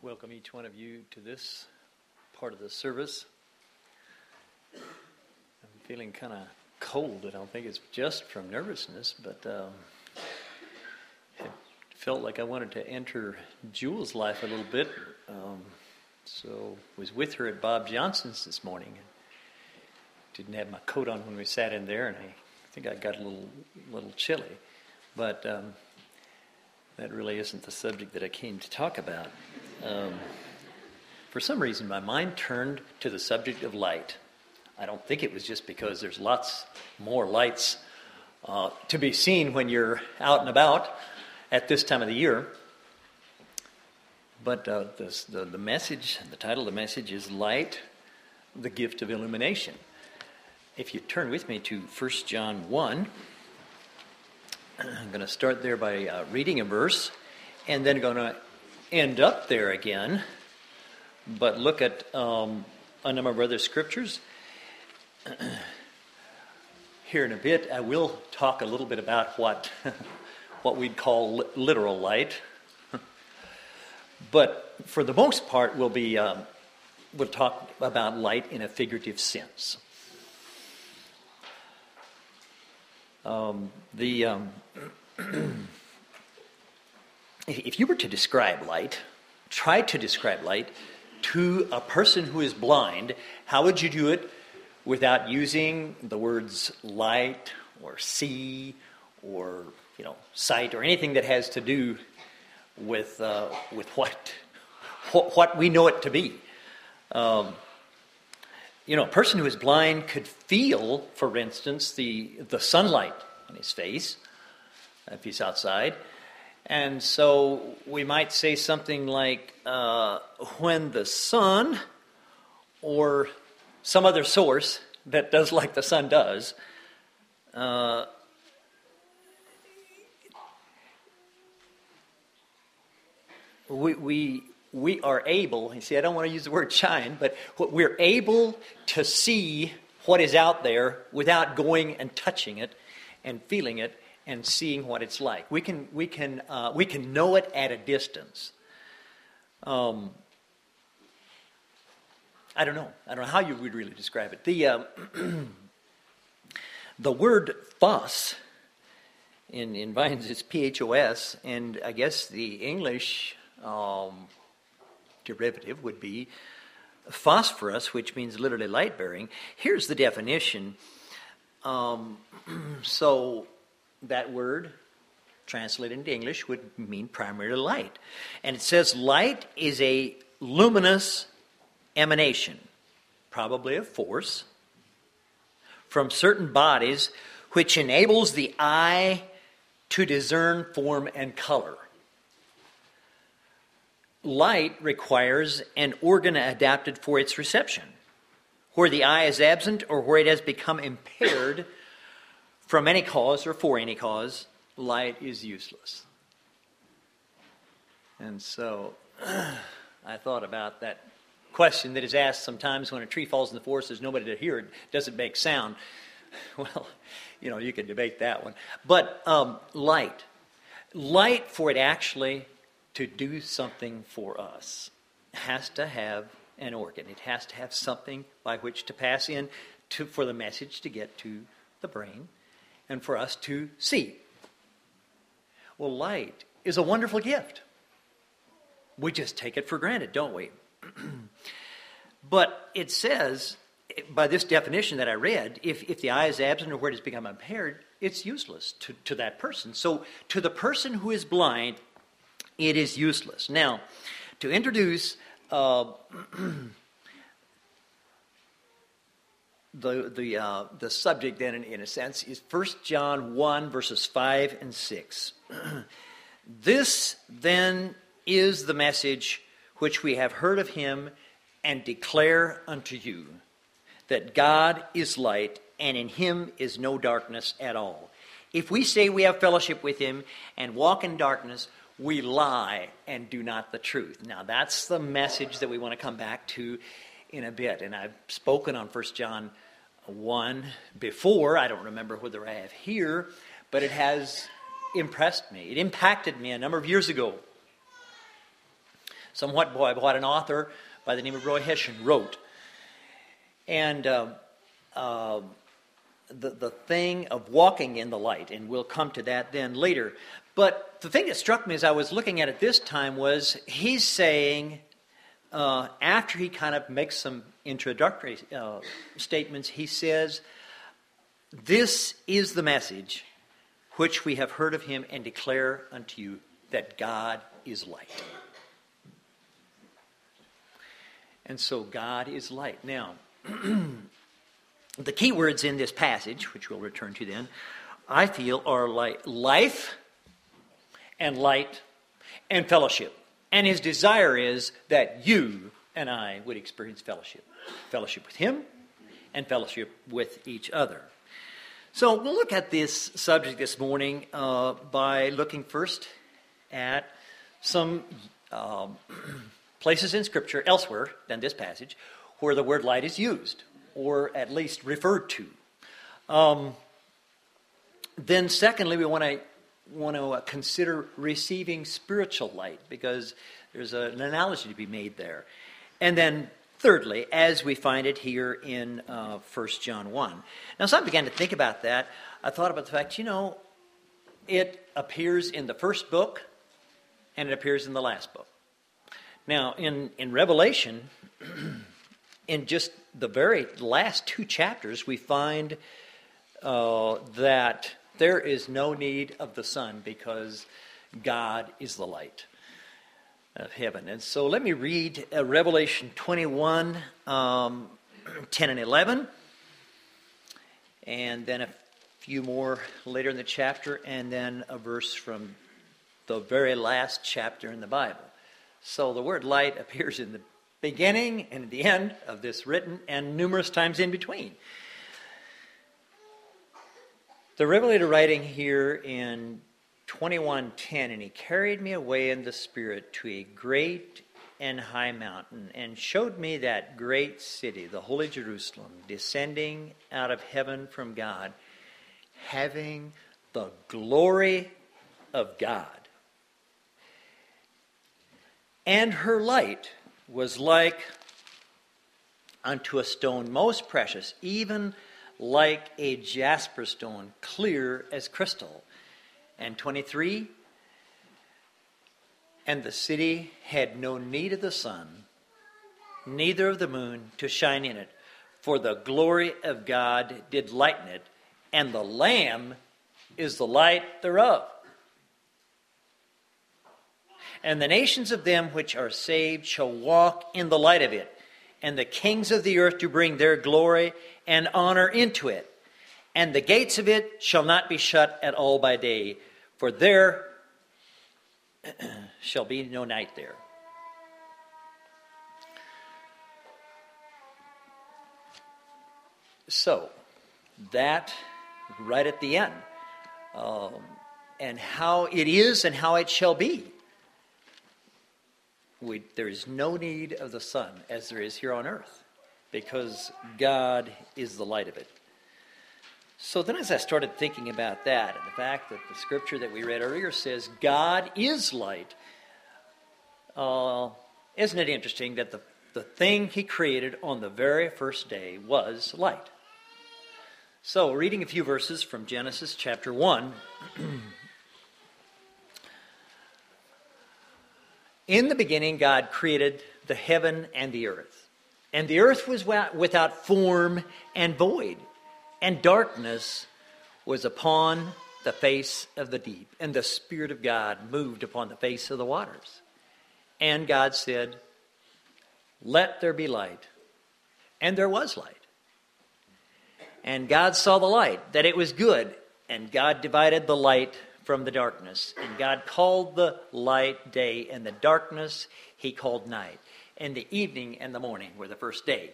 welcome each one of you to this part of the service. I'm feeling kind of cold. I don't think it's just from nervousness, but it felt like I wanted to enter Jewel's life a little bit. So was with her at Bob Johnson's this morning. Didn't have my coat on when we sat in there, and I think I got a little chilly. But that really isn't the subject that I came to talk about. For some reason, my mind turned to the subject of light. I don't think it was just because there's lots more lights to be seen when you're out and about at this time of the year. But the message, the title of the message is Light, the Gift of Illumination. If you turn with me to 1 John 1, I'm going to start there by reading a verse, and then going to end up there again, but look at a number of other scriptures. Here in a bit, I will talk a little bit about what we'd call literal light. But for the most part, we'll talk about light in a figurative sense. If you were to describe light, try to describe light to a person who is blind, how would you do it without using the words light or see or sight or anything that has to do with what we know it to be? A person who is blind could feel, for instance, the sunlight on his face if he's outside. And so we might say something like, when the sun or some other source that does like the sun does, we are able, you see, I don't want to use the word shine, but we're able to see what is out there without going and touching it and feeling it and seeing what it's like. We can know it at a distance. I don't know how you would really describe it. The word phos in Vines is P-H-O-S, and I guess the English derivative would be phosphorus, which means literally light bearing. Here's the definition. So that word, translated into English, would mean primarily light. And it says light is a luminous emanation, probably a force, from certain bodies which enables the eye to discern form and color. Light requires an organ adapted for its reception. Where the eye is absent or where it has become impaired from any cause or for any cause, light is useless. And so I thought about that question that is asked sometimes when a tree falls in the forest, there's nobody to hear it, does it make sound? Well, you could debate that one. But light for it actually to do something for us has to have an organ. It has to have something by which to pass in for the message to get to the brain and for us to see. Well, light is a wonderful gift. We just take it for granted, don't we? But it says, by this definition that I read, if the eye is absent or where it has become impaired, it's useless to that person. So to the person who is blind, it is useless. Now, to introduce the subject then in a sense is 1 John 1 verses 5 and 6. This then is the message which we have heard of him and declare unto you, that God is light and in him is no darkness at all. If we say we have fellowship with him and walk in darkness, we lie and do not the truth. Now that's the message that we want to come back to in a bit. And I've spoken on 1 John 1 before. I don't remember whether I have here, but it has impressed me. It impacted me a number of years ago. somewhat by what an author by the name of Roy Hession wrote. And the thing of walking in the light, and we'll come to that then later. But the thing that struck me as I was looking at it this time was he's saying, after he kind of makes some introductory statements, he says, "This is the message which we have heard of him and declare unto you, that God is light." And so God is light. Now, the key words in this passage, which we'll return to then, I feel are like life and light and fellowship. And his desire is that you and I would experience fellowship. Fellowship with him and fellowship with each other. So we'll look at this subject this morning by looking first at some places in Scripture elsewhere than this passage where the word light is used, or at least referred to. Then secondly, we want to consider receiving spiritual light, because there's an analogy to be made there. And then thirdly, as we find it here in 1 John 1. Now, as I began to think about that, I thought about the fact, it appears in the first book and it appears in the last book. Now, in Revelation, in just the very last 2 chapters, we find that there is no need of the sun because God is the light of heaven. And so let me read Revelation 21, 10 and 11, and then a few more later in the chapter, and then a verse from the very last chapter in the Bible. So the word light appears in the beginning and at the end of this written, and numerous times in between. The Revelator writing here in 21:10, "And he carried me away in the Spirit to a great and high mountain, and showed me that great city, the holy Jerusalem, descending out of heaven from God, having the glory of God. And her light was like unto a stone most precious, even like a jasper stone, clear as crystal." And 23, "And the city had no need of the sun, neither of the moon to shine in it, for the glory of God did lighten it, and the Lamb is the light thereof. And the nations of them which are saved shall walk in the light of it, and the kings of the earth do bring their glory and honor into it. And the gates of it shall not be shut at all by day, for there shall be no night there." So, that right at the end, and how it is and how it shall be. There is no need of the sun as there is here on earth, because God is the light of it. So then as I started thinking about that, and the fact that the scripture that we read earlier says God is light, isn't it interesting that the thing he created on the very first day was light? So reading a few verses from Genesis chapter 1. "In the beginning God created the heaven and the earth. And the earth was without form and void, and darkness was upon the face of the deep. And the Spirit of God moved upon the face of the waters. And God said, Let there be light. And there was light. And God saw the light, that it was good. And God divided the light from the darkness. And God called the light day, and the darkness he called night. And the evening and the morning were the first day."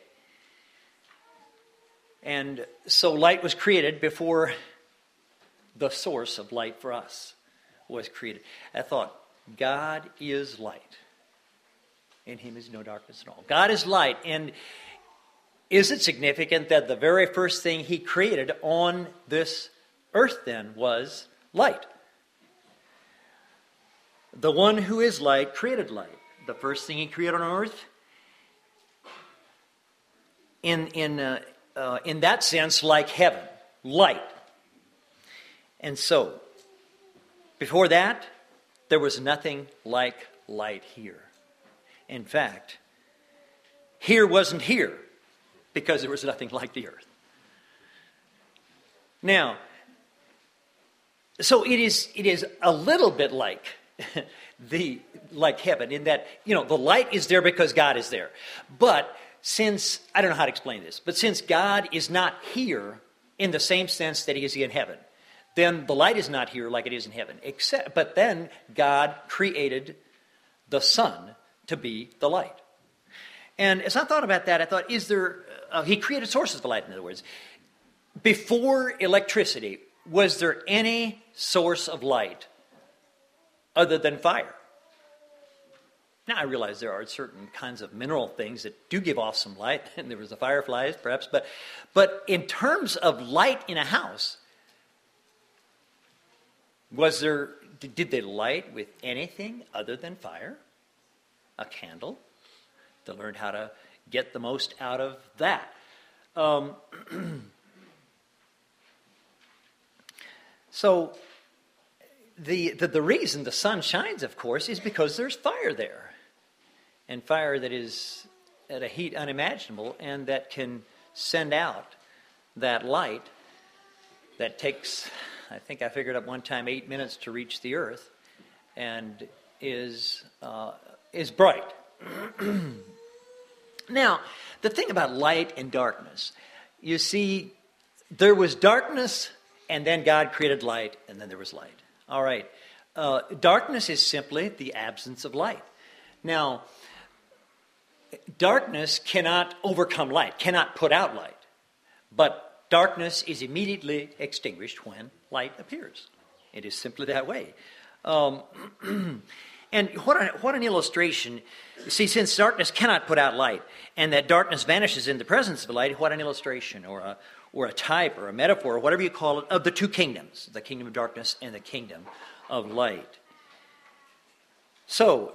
And so light was created before the source of light for us was created. I thought, God is light. In him is no darkness at all. God is light. And is it significant that the very first thing he created on this earth then was light? The one who is light created light. the first thing he created on earth? In that sense, like heaven, light. And so, before that, there was nothing like light here. In fact, here wasn't here because there was nothing like the earth. Now, so it is a little bit like like heaven in that, the light is there because God is there. But since, I don't know how to explain this, but since God is not here in the same sense that he is in heaven, then the light is not here like it is in heaven. But then God created the sun to be the light. And as I thought about that, I thought, he created sources of light, in other words. Before electricity, was there any source of light other than fire? Now, I realize there are certain kinds of mineral things that do give off some light, and there was the fireflies, perhaps. But in terms of light in a house, did they light with anything other than fire? A candle? They learned how to get the most out of that. So the reason the sun shines, of course, is because there's fire there. And fire that is at a heat unimaginable and that can send out that light that takes, I think I figured up one time, 8 minutes to reach the earth and is bright. Now, the thing about light and darkness, you see, there was darkness and then God created light and then there was light. All right. Darkness is simply the absence of light. Now, darkness cannot overcome light, cannot put out light. But darkness is immediately extinguished when light appears. It is simply that way. And what an illustration. See, since darkness cannot put out light, and that darkness vanishes in the presence of light, what an illustration, or a type, or a metaphor, or whatever you call it, of the two kingdoms, the kingdom of darkness and the kingdom of light. So,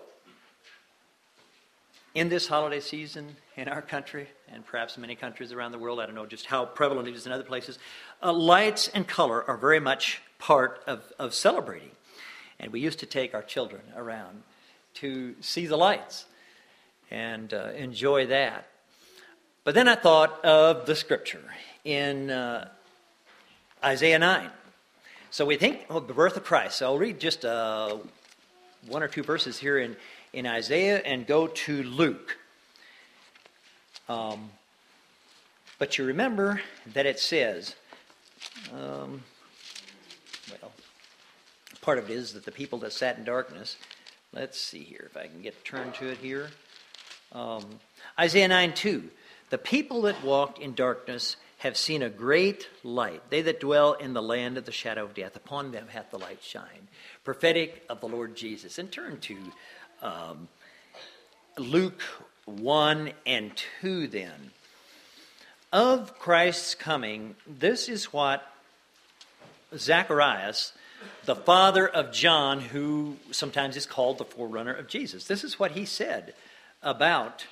in this holiday season in our country, and perhaps many countries around the world, I don't know just how prevalent it is in other places, lights and color are very much part of celebrating. And we used to take our children around to see the lights and enjoy that. But then I thought of the scripture in Isaiah 9. So we think of the birth of Christ. So I'll read just one or two verses here in Isaiah and go to Luke. But you remember that it says, part of it is that the people that sat in darkness, let's see here if I can get turned to it here. Isaiah 9:2, the people that walked in darkness have seen a great light. They that dwell in the land of the shadow of death, upon them hath the light shined. Prophetic of the Lord Jesus. And turn to Luke 1 and 2 then. Of Christ's coming, this is what Zacharias, the father of John, who sometimes is called the forerunner of Jesus, this is what he said about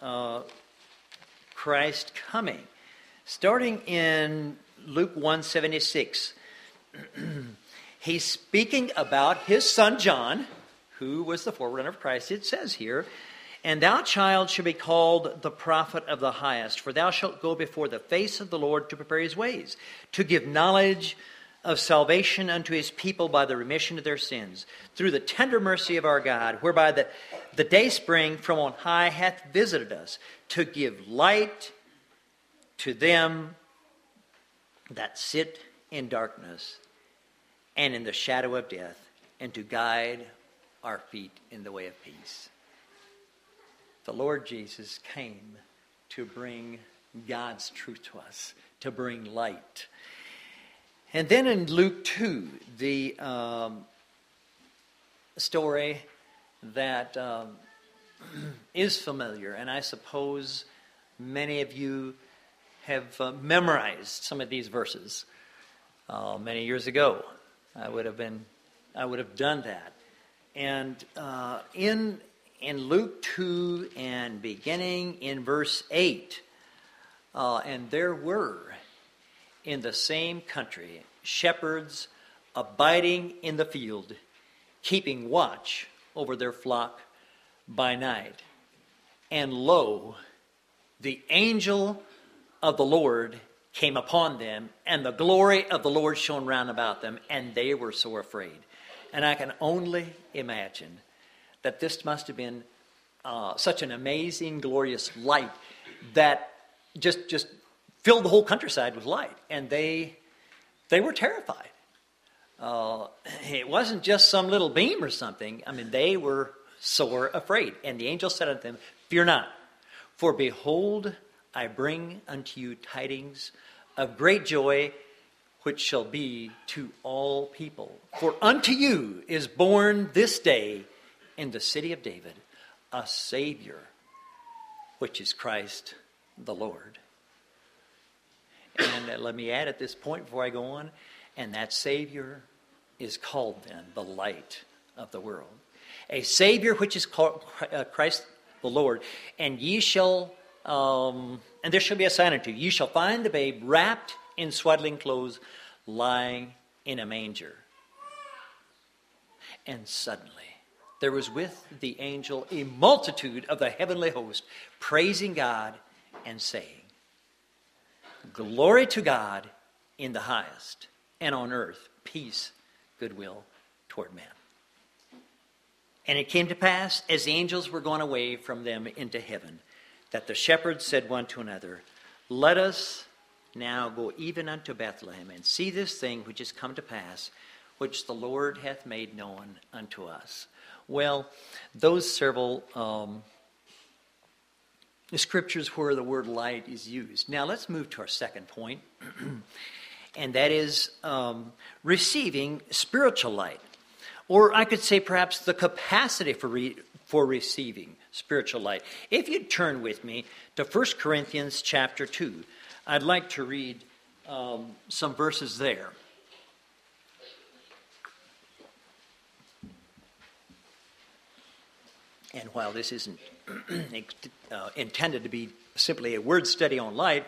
Christ coming. Starting in Luke 1:76, he's speaking about his son John, who was the forerunner of Christ. It says here, and thou, child, shalt be called the prophet of the highest, for thou shalt go before the face of the Lord to prepare his ways, to give knowledge of salvation unto his people by the remission of their sins, through the tender mercy of our God, whereby the day spring from on high hath visited us, to give light to them that sit in darkness and in the shadow of death, and to guide our feet in the way of peace. The Lord Jesus came to bring God's truth to us, to bring light. And then in Luke 2, the story that is familiar, and I suppose many of you have memorized some of these verses. Many years ago, I would have done that. And in Luke 2 and beginning in verse 8. And there were in the same country shepherds abiding in the field, keeping watch over their flock by night. And lo, the angel of the Lord came upon them, and the glory of the Lord shone round about them, and they were so afraid. And I can only imagine that this must have been such an amazing, glorious light that just filled the whole countryside with light, and they were terrified. It wasn't just some little beam or something. I mean, they were sore afraid. And the angel said unto them, Fear not, for behold, I bring unto you tidings of great joy, which shall be to all people. For unto you is born this day in the city of David a Savior, which is Christ the Lord. And let me add at this point before I go on, and that Savior is called then the light of the world. A Savior which is called Christ the Lord. And ye shall, and there shall be a sign unto you. Ye shall find the babe wrapped in swaddling clothes, lying in a manger. And suddenly there was with the angel a multitude of the heavenly host, praising God and saying, Glory to God in the highest, and on earth peace, goodwill toward men. And it came to pass, as the angels were gone away from them into heaven, that the shepherds said one to another, Let us now go even unto Bethlehem, and see this thing which is come to pass, which the Lord hath made known unto us. Well, those several scriptures where the word light is used. Now let's move to our second point, and that is receiving spiritual light. Or I could say perhaps the capacity for receiving spiritual light. If you'd turn with me to 1 Corinthians chapter 2, I'd like to read some verses there. And while this isn't intended to be simply a word study on light,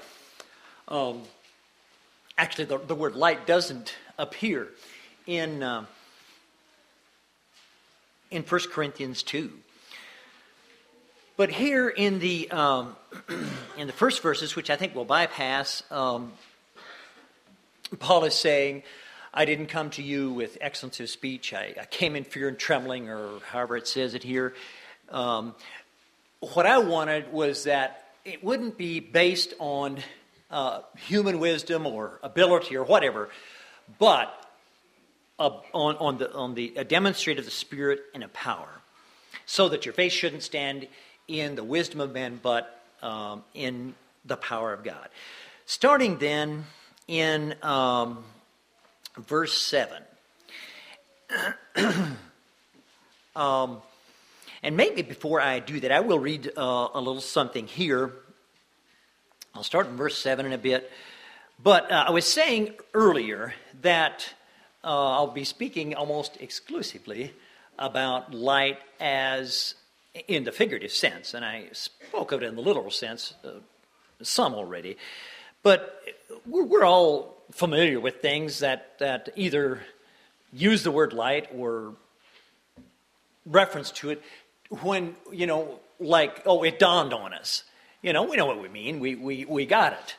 actually the word light doesn't appear in 1 Corinthians 2. But here in the first verses, which I think we'll bypass, Paul is saying, I didn't come to you with excellence of speech. I came in fear and trembling, or however it says it here. What I wanted was that it wouldn't be based on human wisdom or ability or whatever, but on the demonstration of the Spirit and a power, so that your faith shouldn't stand in the wisdom of men, but in the power of God. Starting then in verse 7. And maybe before I do that, I will read a little something here. I'll start in verse 7 in a bit. But I was saying earlier that I'll be speaking almost exclusively about light as in the figurative sense. And I spoke of it in the literal sense, some already. But we're all familiar with things that either use the word light or reference to it when, like, it dawned on us. We know what we mean. We got it.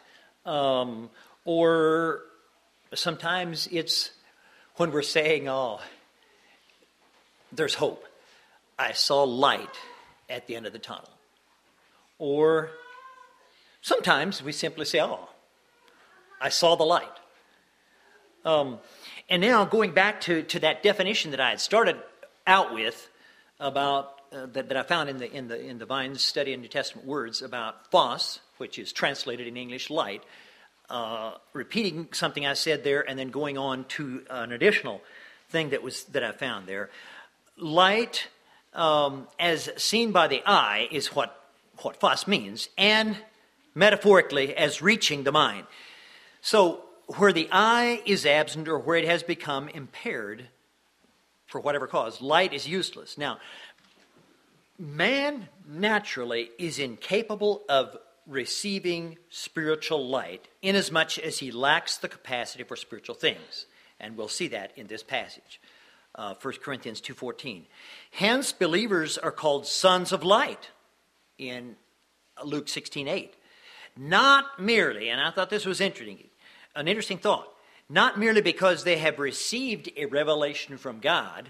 Or sometimes it's when we're saying, there's hope. I saw light at the end of the tunnel. Or sometimes we simply say, I saw the light. And now going back to that definition that I had started out with about that I found in the Vine's Study in New Testament Words about phos, which is translated in English light, repeating something I said there and then going on to an additional thing that I found there. Light, as seen by the eye, is what phos means, and metaphorically as reaching the mind. So where the eye is absent or where it has become impaired for whatever cause, light is useless. Now, man naturally is incapable of receiving spiritual light inasmuch as he lacks the capacity for spiritual things. And we'll see that in this passage, 1 Corinthians 2:14. Hence, believers are called sons of light in Luke 16:8. Not merely, and I thought this was interesting, an interesting thought, not merely because they have received a revelation from God,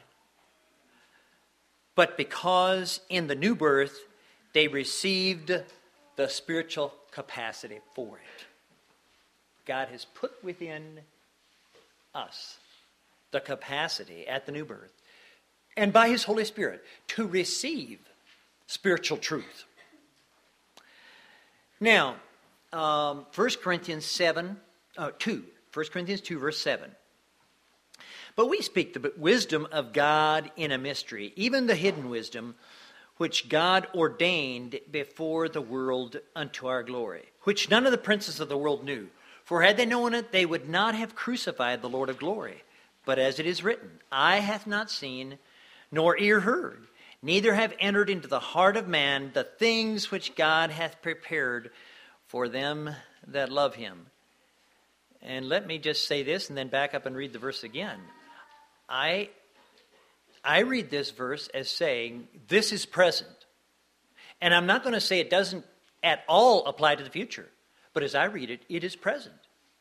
but because in the new birth they received the spiritual capacity for it. God has put within us the capacity at the new birth, and by His Holy Spirit, to receive spiritual truth. Now, 1 Corinthians 2, verse 7. But we speak the wisdom of God in a mystery, even the hidden wisdom, which God ordained before the world unto our glory, which none of the princes of the world knew. For had they known it, they would not have crucified the Lord of glory. But as it is written, eye hath not seen, nor ear heard, neither have entered into the heart of man the things which God hath prepared for them that love Him. And let me just say this and then back up and read the verse again. I read this verse as saying this is present. And I'm not going to say it doesn't at all apply to the future. But as I read it, it is present.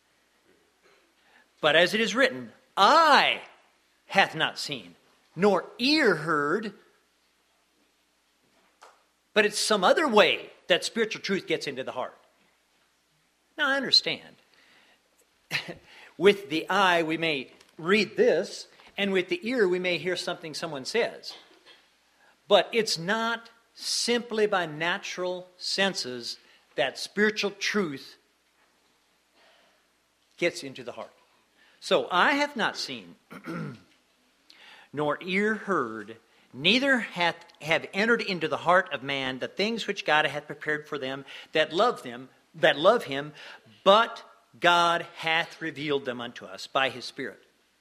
But as it is written, eye hath not seen, nor ear heard. But it's some other way that spiritual truth gets into the heart. Now, I understand. With the eye, we may read this, and with the ear, we may hear something someone says. But it's not simply by natural senses that spiritual truth gets into the heart. So, eye hath not seen, nor ear heard, neither have entered into the heart of man the things which God hath prepared for them that love Him, but God hath revealed them unto us by His Spirit.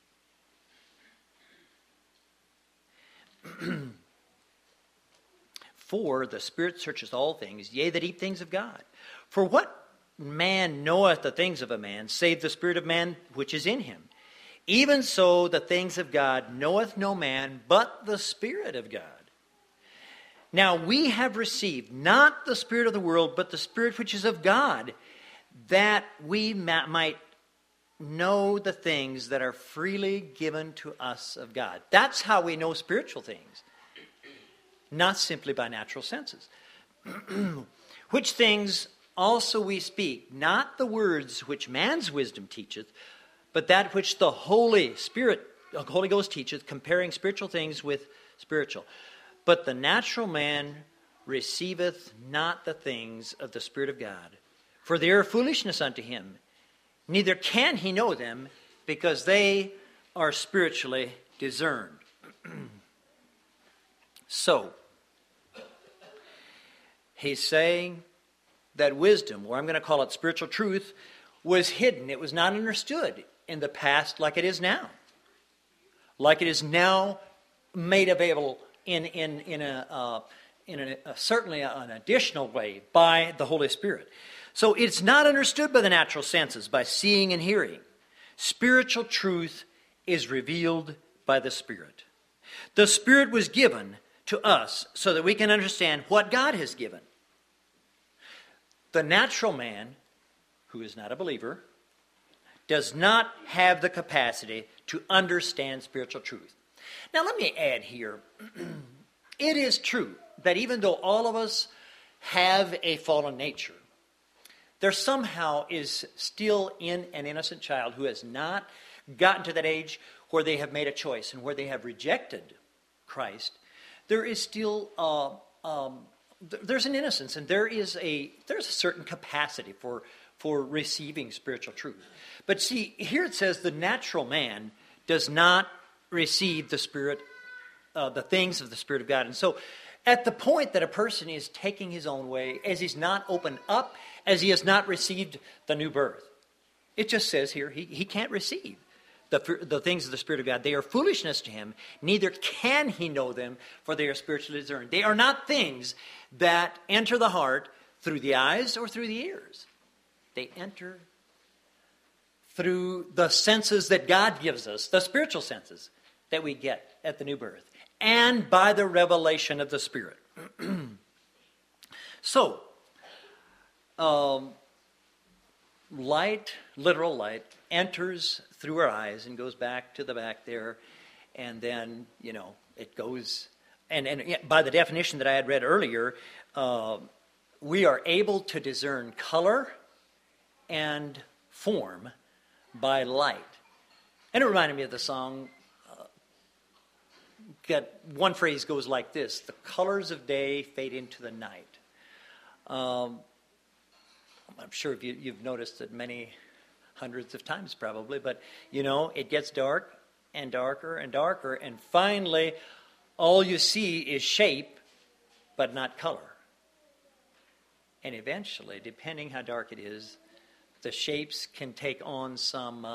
For the Spirit searcheth all things, yea, that deep things of God. For what man knoweth the things of a man, save the spirit of man which is in him? Even so the things of God knoweth no man, but the Spirit of God. Now we have received not the spirit of the world, but the Spirit which is of God, that we might know the things that are freely given to us of God. That's how we know spiritual things, not simply by natural senses. Which things also we speak, not the words which man's wisdom teacheth, but that which the Holy Ghost teacheth, comparing spiritual things with spiritual. But the natural man receiveth not the things of the Spirit of God, for they are foolishness unto him. Neither can he know them, because they are spiritually discerned. So, he's saying that wisdom, or I'm going to call it spiritual truth, was hidden. It was not understood in the past like it is now. Like it is now made available in certainly an additional way by the Holy Spirit. So it's not understood by the natural senses, by seeing and hearing. Spiritual truth is revealed by the Spirit. The Spirit was given to us so that we can understand what God has given. The natural man, who is not a believer, does not have the capacity to understand spiritual truth. Now let me add here, it is true that even though all of us have a fallen nature, there somehow is still in an innocent child who has not gotten to that age where they have made a choice and where they have rejected Christ. There is still there's an innocence, and there's a certain capacity for receiving spiritual truth. But see, here it says the natural man does not receive the Spirit, the things of the Spirit of God. And so at the point that a person is taking his own way, as he's not opened up, as he has not received the new birth, it just says here he can't receive the things of the Spirit of God. They are foolishness to him, neither can he know them, for they are spiritually discerned. They are not things that enter the heart through the eyes or through the ears. They enter through the senses that God gives us, the spiritual senses that we get at the new birth, and by the revelation of the Spirit. So, light, literal light, enters through our eyes and goes back to the back there, and then, it goes, and by the definition that I had read earlier, we are able to discern color and form by light. And it reminded me of the song, one phrase goes like this: the colors of day fade into the night. I'm sure you've noticed it many hundreds of times probably, but it gets dark and darker and darker, and finally all you see is shape but not color. And eventually, depending how dark it is, the shapes can take on some,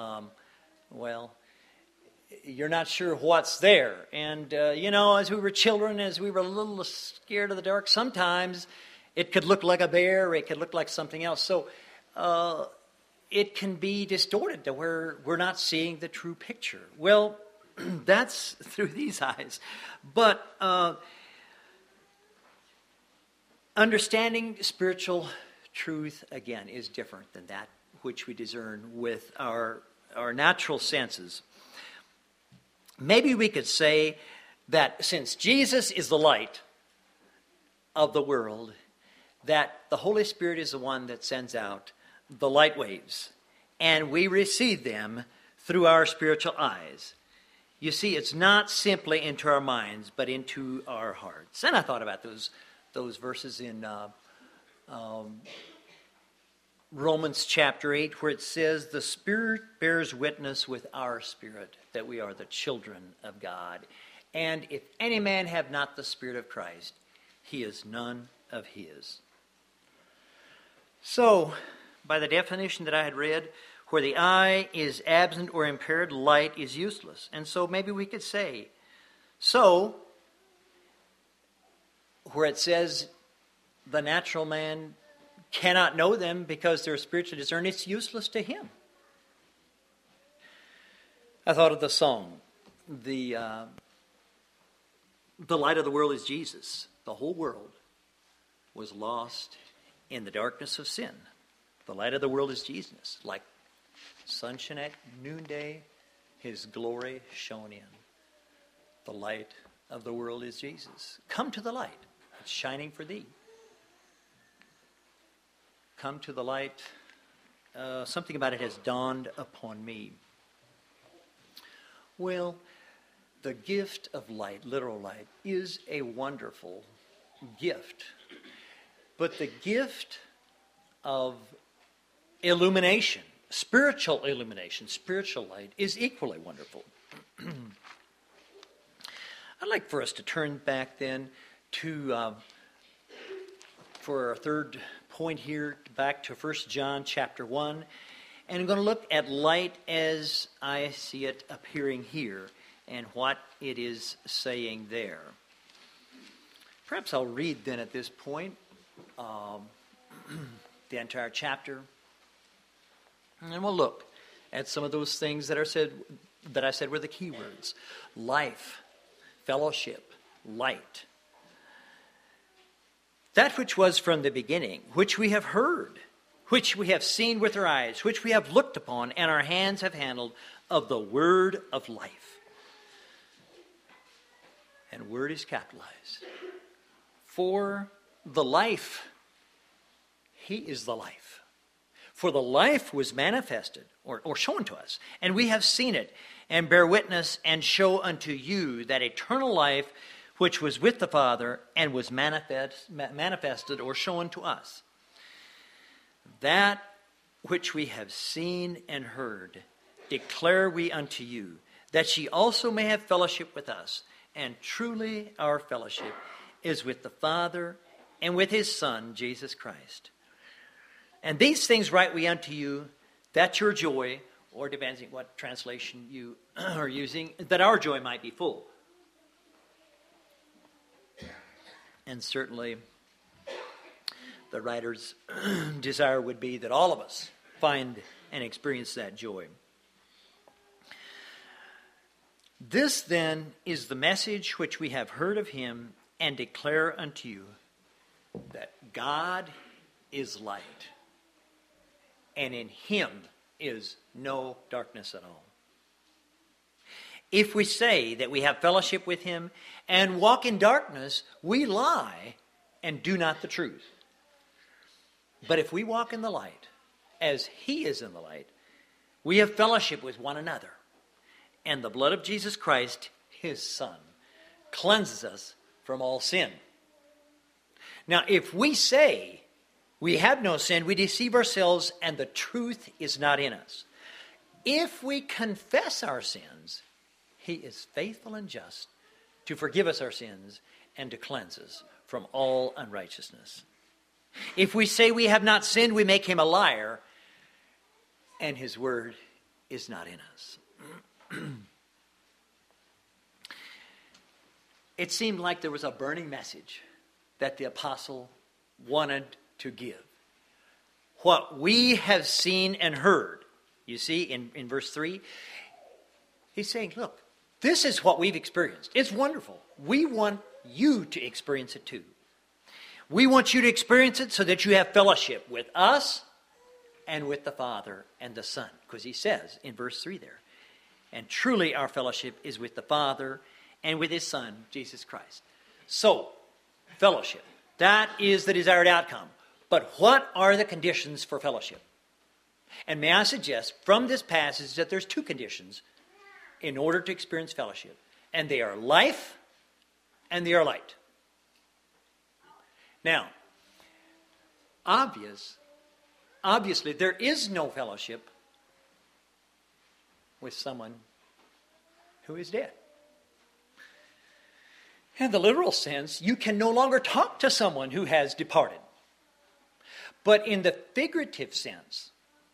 you're not sure what's there. And, as we were children, as we were a little scared of the dark, sometimes it could look like a bear, or it could look like something else. So it can be distorted to where we're not seeing the true picture. Well, that's through these eyes. But understanding spiritual truth, again, is different than that which we discern with our natural senses. Maybe we could say that since Jesus is the light of the world, that the Holy Spirit is the one that sends out the light waves, and we receive them through our spiritual eyes. You see, it's not simply into our minds, but into our hearts. And I thought about those verses in Romans chapter 8, where it says, the Spirit bears witness with our spirit that we are the children of God. And if any man have not the Spirit of Christ, he is none of his. So, by the definition that I had read, where the eye is absent or impaired, light is useless. And so maybe we could say, where it says the natural man cannot know them because they're spiritually discerned, it's useless to him. I thought of the song, the light of the world is Jesus. The whole world was lost in the darkness of sin. The light of the world is Jesus. Like sunshine at noonday, his glory shone in. The light of the world is Jesus. Come to the light. It's shining for thee. Come to the light. Something about it has dawned upon me. Well, the gift of light, literal light, is a wonderful gift. But the gift of illumination, spiritual illumination, spiritual light, is equally wonderful. I'd like for us to turn back then to, for our third point here, back to 1 John chapter 1. And I'm going to look at light as I see it appearing here and what it is saying there. Perhaps I'll read then at this point the entire chapter. And we'll look at some of those things that I said were the key words. Life, fellowship, light. That which was from the beginning, which we have heard, which we have seen with our eyes, which we have looked upon, and our hands have handled, of the word of life. And word is capitalized. For the life, he is the life. For the life was manifested, or shown to us, and we have seen it, and bear witness, and show unto you that eternal life which was with the Father, and was manifested or shown to us. That which we have seen and heard, declare we unto you, that ye also may have fellowship with us. And truly our fellowship is with the Father and with his Son, Jesus Christ. And these things write we unto you, that your joy, or depending on what translation you are using, that our joy might be full. And certainly the writer's desire would be that all of us find and experience that joy. This then is the message which we have heard of him and declare unto you, that God is light, and in him is no darkness at all. If we say that we have fellowship with him and walk in darkness, we lie and do not the truth. But if we walk in the light, as he is in the light, we have fellowship with one another. And the blood of Jesus Christ, his Son, cleanses us from all sin. Now, if we say we have no sin, we deceive ourselves and the truth is not in us. If we confess our sins, he is faithful and just to forgive us our sins and to cleanse us from all unrighteousness. If we say we have not sinned, we make him a liar, and his word is not in us. It seemed like there was a burning message that the apostle wanted to give. What we have seen and heard, you see in verse 3, he's saying, look, this is what we've experienced. It's wonderful. We want you to experience it too. We want you to experience it so that you have fellowship with us and with the Father and the Son. Because he says in verse 3 there, and truly our fellowship is with the Father and with his Son, Jesus Christ. So, fellowship. That is the desired outcome. But what are the conditions for fellowship? And may I suggest from this passage that there's two conditions in order to experience fellowship. And they are life and they are light. Now, obviously there is no fellowship with someone who is dead. In the literal sense, you can no longer talk to someone who has departed. But in the figurative sense,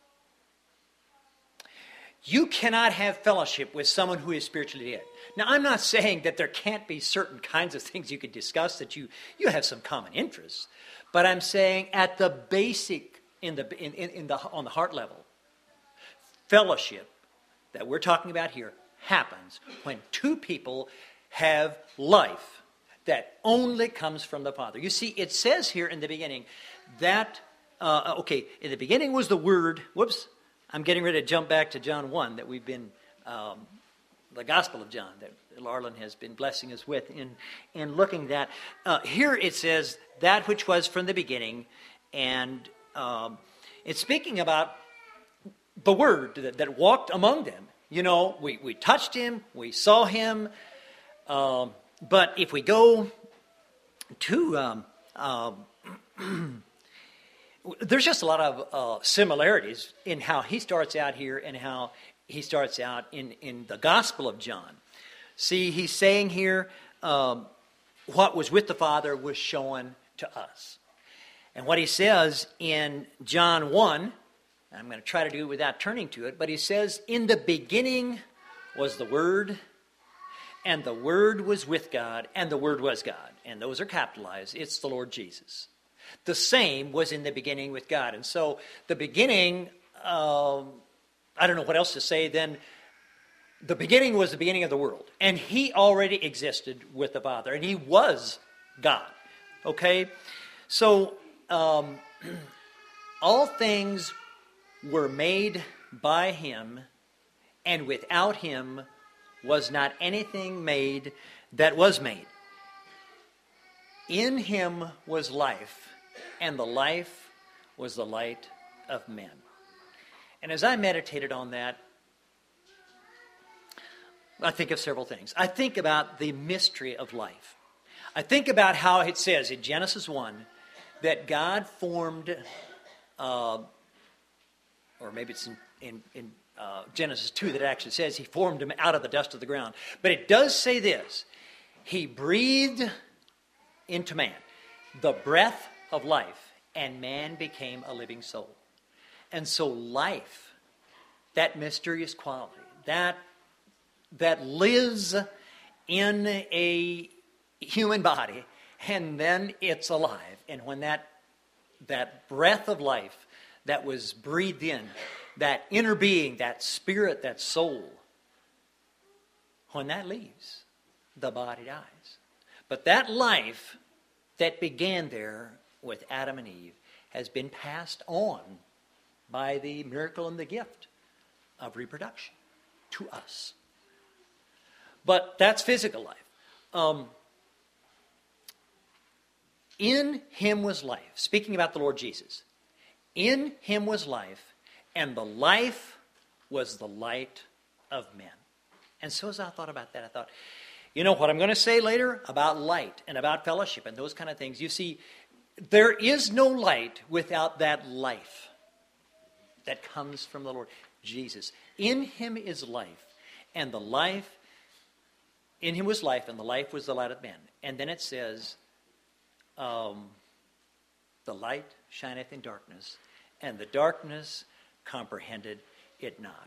you cannot have fellowship with someone who is spiritually dead. Now, I'm not saying that there can't be certain kinds of things you could discuss that you have some common interests, but I'm saying at the basic, on the heart level, fellowship that we're talking about here happens when two people have life that only comes from the Father. You see, it says here in the beginning that, in the beginning was the Word. Whoops, I'm getting ready to jump back to John 1 that we've been, the Gospel of John that Larlin has been blessing us with in looking at. Here it says, that which was from the beginning, and it's speaking about the Word that walked among them. You know, we touched him, we saw him, but if we go to, there's just a lot of similarities in how he starts out here and how he starts out in the Gospel of John. See, he's saying here, what was with the Father was shown to us. And what he says in John 1, I'm going to try to do it without turning to it, but he says, in the beginning was the Word, and the Word was with God, and the Word was God. And those are capitalized. It's the Lord Jesus. The same was in the beginning with God. And so the beginning, I don't know what else to say then. The beginning was the beginning of the world. And he already existed with the Father. And he was God. Okay? So all things were made by him, and without him was not anything made that was made. In him was life, and the life was the light of men. And as I meditated on that, I think of several things. I think about the mystery of life. I think about how it says in Genesis 1 that God formed, or maybe it's in Genesis 2 that it actually says he formed him out of the dust of the ground. But it does say this: he breathed into man the breath of life, and man became a living soul. And so life that mysterious quality, that lives in a human body, and then it's alive. And when that breath of life that was breathed in, that inner being, that spirit, that soul, when that leaves, the body dies. But that life that began there with Adam and Eve has been passed on by the miracle and the gift of reproduction to us. But that's physical life. In him was life. Speaking about the Lord Jesus. In him was life, and the life was the light of men. And so as I thought about that, I thought, you know what I'm going to say later about light and about fellowship and those kind of things. You see, there is no light without that life that comes from the Lord Jesus. In him is life, and the life, in him was life, and the life was the light of men. And then it says, the light shineth in darkness, and the darkness comprehended it not.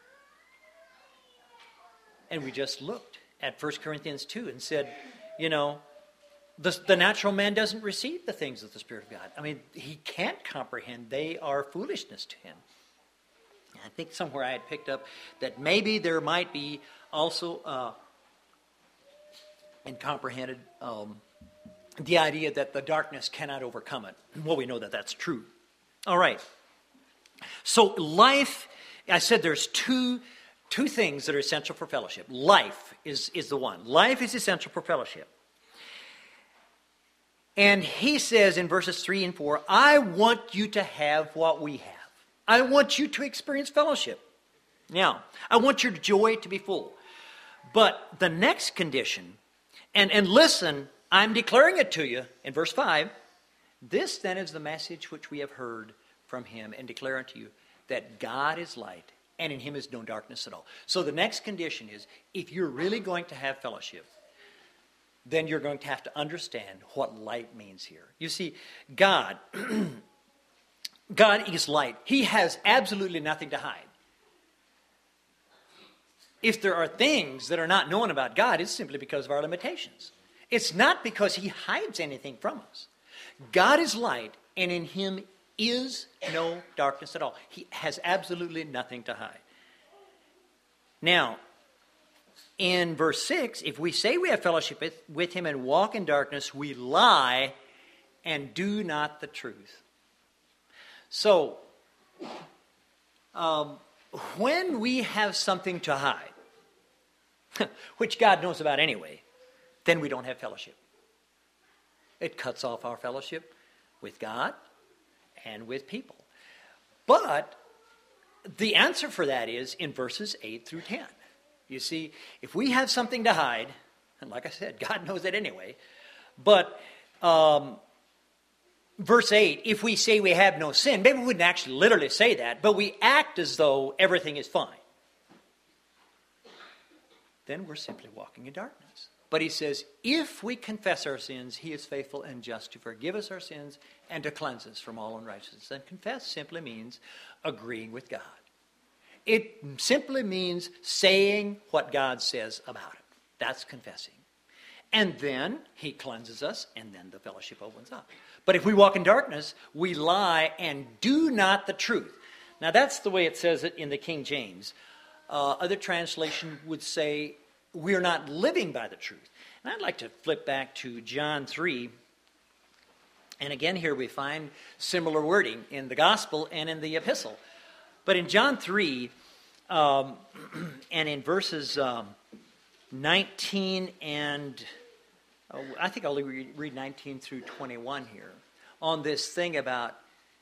And we just looked at 1 Corinthians 2 and said, you know, the natural man doesn't receive the things of the Spirit of God. I mean, he can't comprehend. They are foolishness to him. I think somewhere I had picked up that maybe there might be also incomprehended the idea that the darkness cannot overcome it. Well, we know that that's true. All right. So life, I said there's two things that are essential for fellowship. Life is the one. Life is essential for fellowship. And he says in verses 3 and 4, I want you to have what we have. I want you to experience fellowship. Now, I want your joy to be full. But the next condition, and listen, I'm declaring it to you in verse 5. This then is the message which we have heard from him and declare unto you, that God is light, and in him is no darkness at all. So the next condition is, if you're really going to have fellowship, then you're going to have to understand what light means here. You see, God is light. He has absolutely nothing to hide. If there are things that are not known about God, it's simply because of our limitations. It's not because he hides anything from us. God is light, and in him is no darkness at all. He has absolutely nothing to hide. Now, in verse 6, if we say we have fellowship with him and walk in darkness, we lie and do not the truth. So, when we have something to hide, which God knows about anyway, then we don't have fellowship. It cuts off our fellowship with God and with people. But the answer for that is in verses 8 through 10. You see, if we have something to hide, and like I said, God knows it anyway, but verse 8, if we say we have no sin, maybe we wouldn't actually literally say that, but we act as though everything is fine. Then we're simply walking in darkness. But he says, if we confess our sins, he is faithful and just to forgive us our sins and to cleanse us from all unrighteousness. And confess simply means agreeing with God. It simply means saying what God says about it. That's confessing. And then he cleanses us, and then the fellowship opens up. But if we walk in darkness, we lie and do not the truth. Now that's the way it says it in the King James. Other translation would say, we're not living by the truth. And I'd like to flip back to John 3. And again, here we find similar wording in the gospel and in the epistle. But in John 3, and in verses 19 and, I think I'll read 19 through 21 here, on this thing about,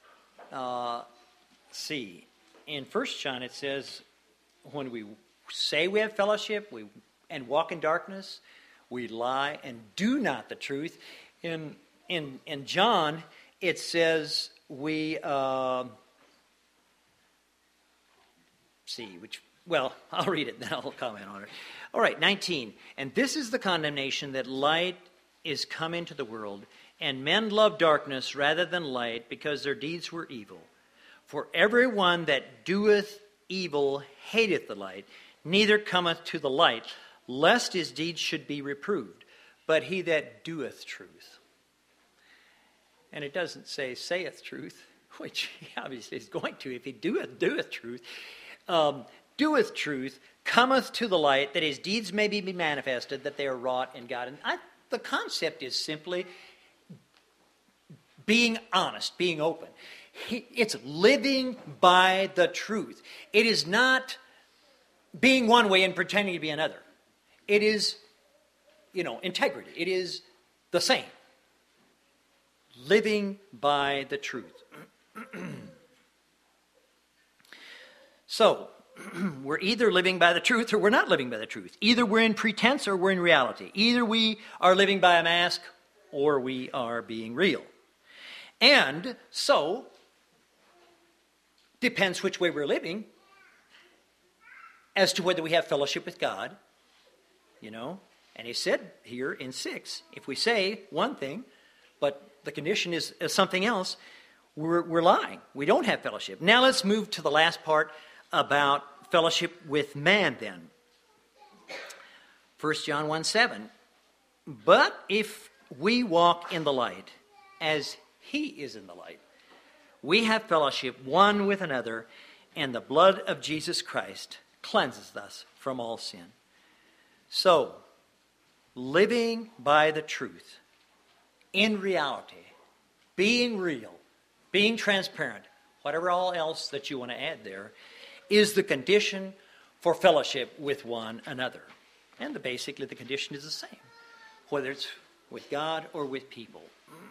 in 1 John it says, when we say we have fellowship, and walk in darkness, we lie and do not the truth. In John, it says I'll read it, then I'll comment on it. All right, 19. And this is the condemnation, that light is come into the world, and men love darkness rather than light, because their deeds were evil. For everyone that doeth evil hateth the light, neither cometh to the light, lest his deeds should be reproved. But he that doeth truth. And it doesn't say saith truth, which he obviously is going to if he doeth truth. Doeth truth, cometh to the light, that his deeds may be manifested, that they are wrought in God. And the concept is simply being honest, being open. It's living by the truth. It is not being one way and pretending to be another. It is, integrity. It is the same. Living by the truth. So, we're either living by the truth or we're not living by the truth. Either we're in pretense or we're in reality. Either we are living by a mask or we are being real. And so, depends which way we're living as to whether we have fellowship with God. And he said here in 6, if we say one thing, but the condition is something else, we're lying. We don't have fellowship. Now let's move to the last part about fellowship with man then. 1 John 1:7. But if we walk in the light, as he is in the light, we have fellowship one with another, and the blood of Jesus Christ cleanses us from all sin. So, living by the truth, in reality, being real, being transparent, whatever all else that you want to add there, is the condition for fellowship with one another. And basically the condition is the same, whether it's with God or with people.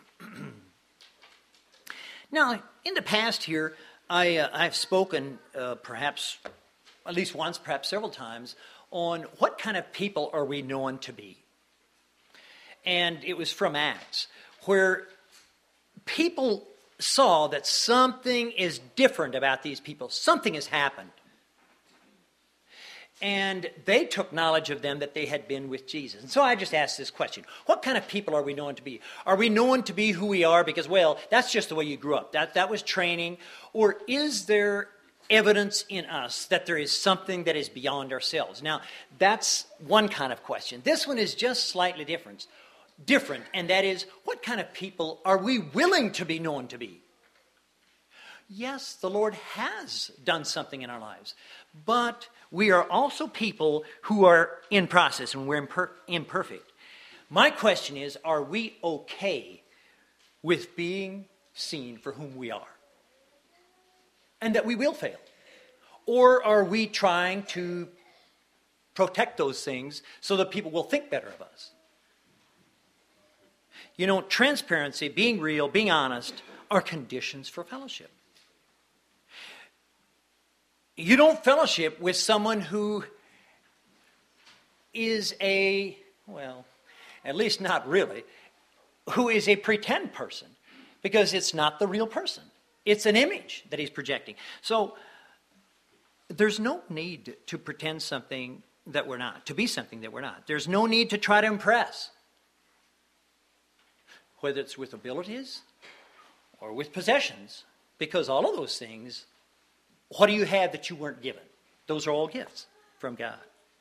Now, in the past here, I've spoken perhaps at least once, perhaps several times, on what kind of people are we known to be. And it was from Acts, where people saw that something is different about these people. Something has happened. And they took knowledge of them that they had been with Jesus. And so I just asked this question. What kind of people are we known to be? Are we known to be who we are because, well, that's just the way you grew up. That was training. Or is there evidence in us that there is something that is beyond ourselves? Now, that's one kind of question. This one is just slightly different, and that is, what kind of people are we willing to be known to be? Yes, the Lord has done something in our lives, but we are also people who are in process and we're imperfect. My question is, are we okay with being seen for whom we are? And that we will fail? Or are we trying to protect those things so that people will think better of us? Transparency, being real, being honest, are conditions for fellowship. You don't fellowship with someone who is at least not really, who is a pretend person, because it's not the real person. It's an image that he's projecting. So there's no need to pretend something that we're not, to be something that we're not. There's no need to try to impress, whether it's with abilities or with possessions, because all of those things, what do you have that you weren't given? Those are all gifts from God.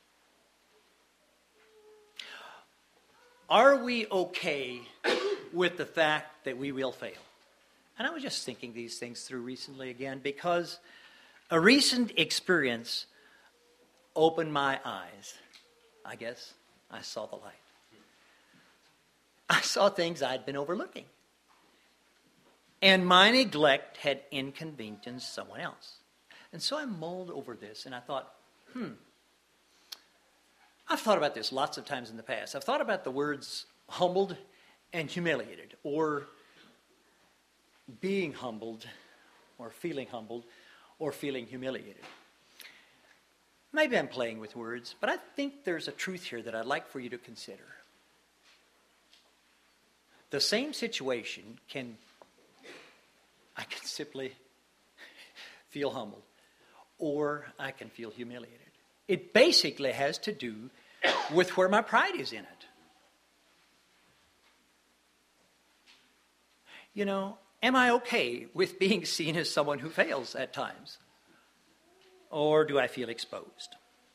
Are we okay with the fact that we will fail? And I was just thinking these things through recently again, because a recent experience opened my eyes. I guess I saw the light. I saw things I'd been overlooking. And my neglect had inconvenienced someone else. And so I mulled over this and I thought, I've thought about this lots of times in the past. I've thought about the words humbled and humiliated, or being humbled, or feeling humiliated. Maybe I'm playing with words, but I think there's a truth here that I'd like for you to consider. The same situation I can simply feel humbled, or I can feel humiliated. It basically has to do with where my pride is in it. Am I okay with being seen as someone who fails at times? or do I feel exposed?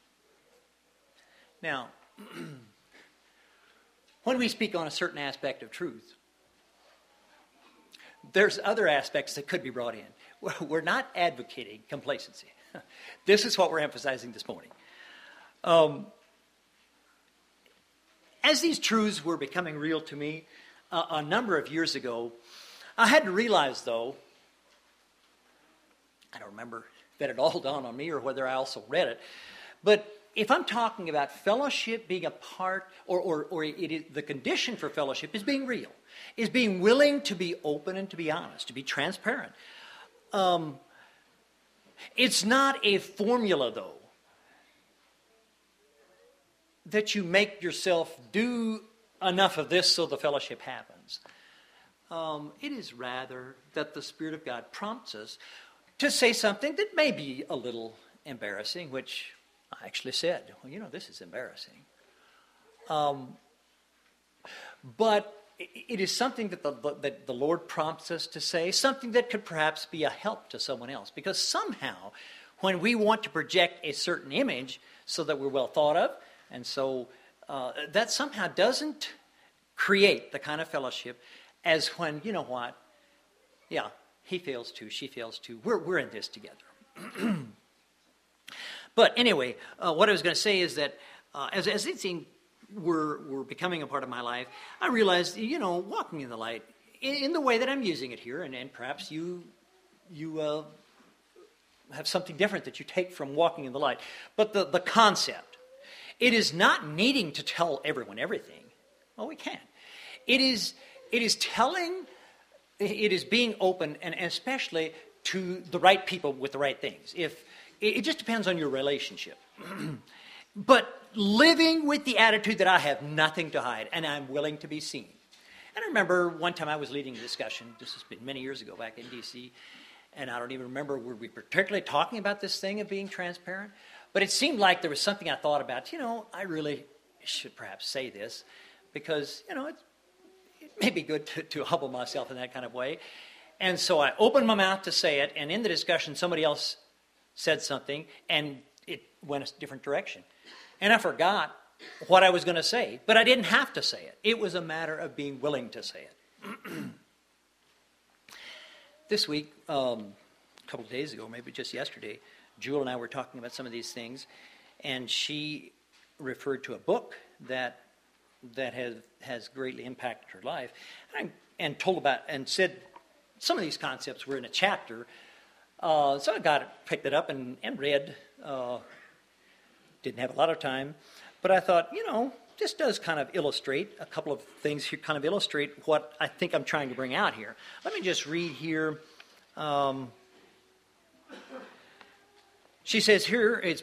Now, when we speak on a certain aspect of truth, there's other aspects that could be brought in. We're not advocating complacency. This is what we're emphasizing this morning. As these truths were becoming real to me a number of years ago, I had to realize, though, I don't remember that it all dawned on me or whether I also read it, but if I'm talking about fellowship being a part, or the condition for fellowship is being real, is being willing to be open and to be honest, to be transparent. It's not a formula, though, that you make yourself do enough of this so the fellowship happens. It is rather that the Spirit of God prompts us to say something that may be a little embarrassing, which I actually said, well, this is embarrassing. But it is something that the Lord prompts us to say, something that could perhaps be a help to someone else. Because somehow, when we want to project a certain image so that we're well thought of, and so that somehow doesn't create the kind of fellowship as when, you know what, yeah, he fails too, she fails too, we're in this together. But anyway, what I was going to say is that as these things were becoming a part of my life, I realized, walking in the light, in the way that I'm using it here, and perhaps you have something different that you take from walking in the light, but the concept, it is not needing to tell everyone everything. Well, we can't. It is being open, and especially to the right people with the right things. It just depends on your relationship. But living with the attitude that I have nothing to hide and I'm willing to be seen. And I remember one time I was leading a discussion, this has been many years ago back in D.C., and I don't even remember, were we particularly talking about this thing of being transparent? But it seemed like there was something I thought about, I really should perhaps say this because, it may be good to humble myself in that kind of way. And so I opened my mouth to say it, and in the discussion somebody else said something, and it went a different direction. And I forgot what I was going to say, but I didn't have to say it. It was a matter of being willing to say it. This week, a couple of days ago, maybe just yesterday, Jewel and I were talking about some of these things, and she referred to a book that has greatly impacted her life, and told about and said some of these concepts were in a chapter. So I picked it up and read. Didn't have a lot of time, but I thought, this does kind of illustrate a couple of things here, kind of illustrate what I think I'm trying to bring out here. Let me just read here. She says here, it's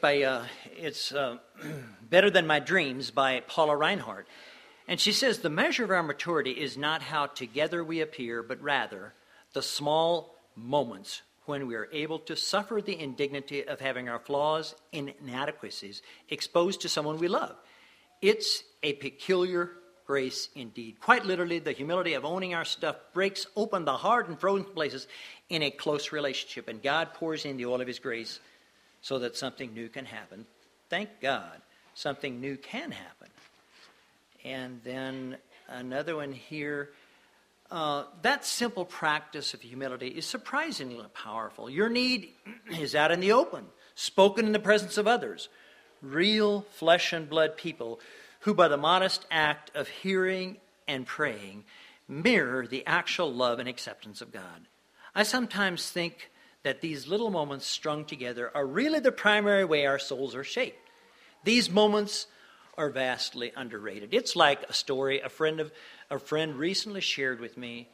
Better Than My Dreams by Paula Reinhardt. And she says, the measure of our maturity is not how together we appear, but rather the small moments when we are able to suffer the indignity of having our flaws and inadequacies exposed to someone we love. It's a peculiar grace indeed. Quite literally, the humility of owning our stuff breaks open the hard and frozen places in a close relationship, and God pours in the oil of His grace so that something new can happen. Thank God, something new can happen. And then another one here. That simple practice of humility is surprisingly powerful. Your need is out in the open, spoken in the presence of others, real flesh and blood people who, by the modest act of hearing and praying, mirror the actual love and acceptance of God. I sometimes think that these little moments strung together are really the primary way our souls are shaped. These moments are vastly underrated. It's like a story a friend recently shared with me.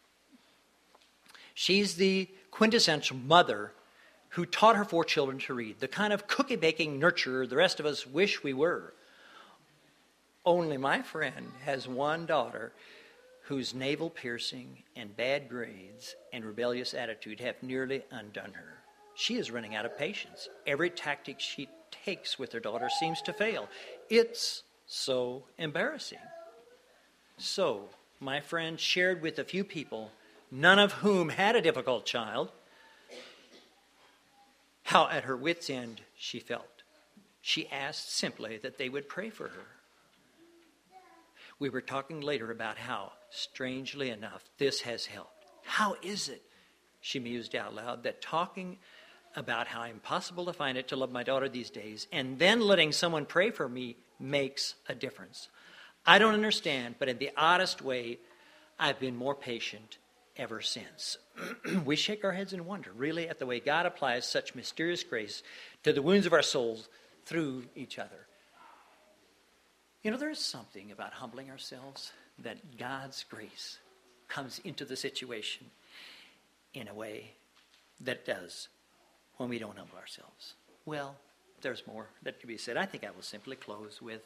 She's the quintessential mother who taught her 4 children to read, the kind of cookie-baking nurturer the rest of us wish we were. Only my friend has one daughter whose navel piercing and bad grades and rebellious attitude have nearly undone her. She is running out of patience. Every tactic she takes with her daughter seems to fail. It's so embarrassing. So, my friend shared with a few people, none of whom had a difficult child, how at her wit's end she felt. She asked simply that they would pray for her. We were talking later about how, strangely enough, this has helped. How is it, she mused out loud, that talking about how impossible to find it to love my daughter these days and then letting someone pray for me makes a difference? I don't understand, but in the oddest way, I've been more patient ever since. We shake our heads in wonder, really, at the way God applies such mysterious grace to the wounds of our souls through each other. You know, there is something about humbling ourselves that God's grace comes into the situation in a way that it does when we don't humble ourselves. Well, there's more that can be said. I think I will simply close with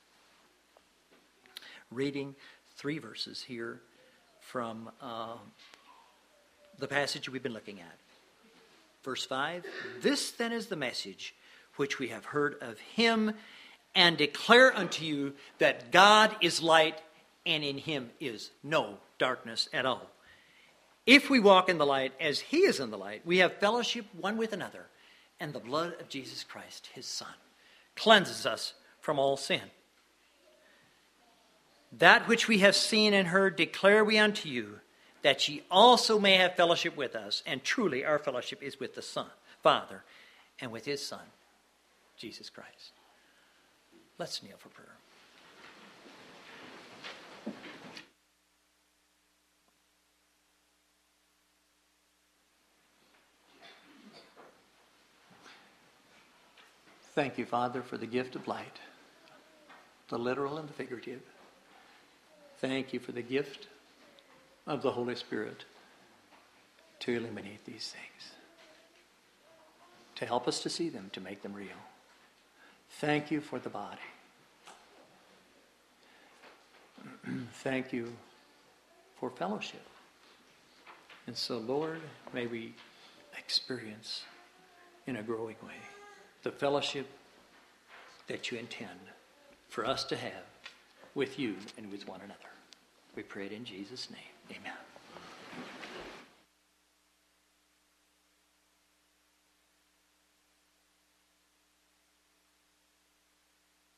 reading 3 verses here from the passage we've been looking at. Verse 5, "This then is the message which we have heard of him and declare unto you that God is light and in him is no darkness at all. If we walk in the light as he is in the light, we have fellowship one with another, and the blood of Jesus Christ, his Son, cleanses us from all sin. That which we have seen and heard declare we unto you, that ye also may have fellowship with us. And truly our fellowship is with the Son, Father, and with his Son, Jesus Christ." Let's kneel for prayer. Thank you, Father, for the gift of light, the literal and the figurative. Thank you for the gift of the Holy Spirit to illuminate these things, to help us to see them, to make them real. Thank you for the body. Thank you for fellowship. And so, Lord, may we experience in a growing way the fellowship that you intend for us to have with you and with one another. We pray it in Jesus' name. Amen.